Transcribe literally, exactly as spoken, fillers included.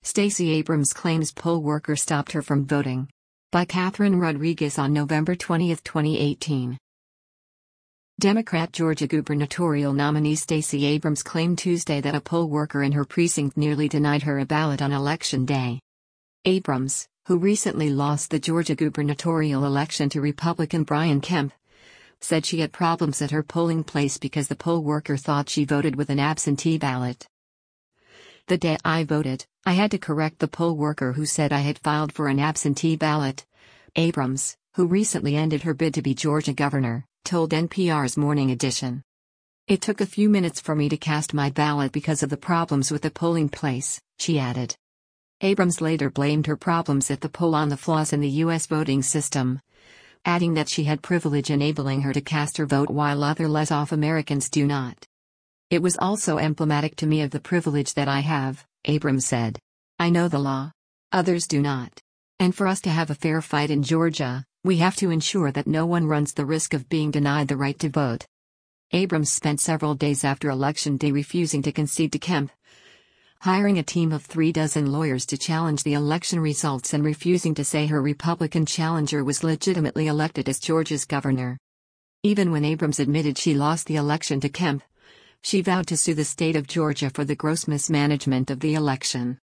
Stacey Abrams claims poll worker stopped her from voting. By Catherine Rodriguez on November twentieth, twenty eighteen. Democrat Georgia gubernatorial nominee Stacey Abrams claimed Tuesday that a poll worker in her precinct nearly denied her a ballot on Election Day. Abrams, who recently lost the Georgia gubernatorial election to Republican Brian Kemp, said she had problems at her polling place because the poll worker thought she voted with an absentee ballot. "The day I voted, I had to correct the poll worker who said I had filed for an absentee ballot," Abrams, who recently ended her bid to be Georgia governor, told N P R's Morning Edition. "It took a few minutes for me to cast my ballot because of the problems with the polling place," she added. Abrams later blamed her problems at the poll on the flaws in the U S voting system, adding that she had privilege enabling her to cast her vote while other less-off Americans do not. "It was also emblematic to me of the privilege that I have," Abrams said. "I know the law. Others do not. And for us to have a fair fight in Georgia, we have to ensure that no one runs the risk of being denied the right to vote." Abrams spent several days after Election Day refusing to concede to Kemp, hiring a team of three dozen lawyers to challenge the election results and refusing to say her Republican challenger was legitimately elected as Georgia's governor. Even when Abrams admitted she lost the election to Kemp, she vowed to sue the state of Georgia for the gross mismanagement of the election.